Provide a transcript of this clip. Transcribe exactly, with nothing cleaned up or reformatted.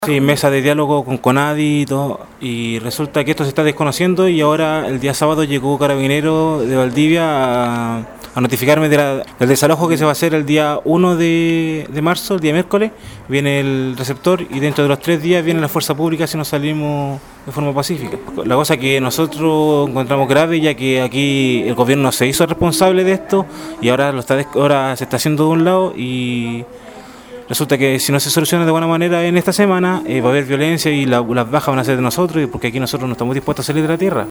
Sí, mesa de diálogo con Conadi y todo, y resulta que esto se está desconociendo y ahora el día sábado llegó Carabinero de Valdivia a, a notificarme de la- del desalojo que se va a hacer el día uno de, de marzo, el día miércoles, viene el receptor y dentro de los tres días viene la fuerza pública si nos salimos de forma pacífica. La cosa que nosotros encontramos grave ya que aquí el gobierno se hizo responsable de esto y ahora, lo está, des- ahora se está haciendo de un lado y resulta que si no se soluciona de buena manera en esta semana, eh, va a haber violencia y la- las bajas van a ser de nosotros, porque aquí nosotros no estamos dispuestos a salir de la tierra.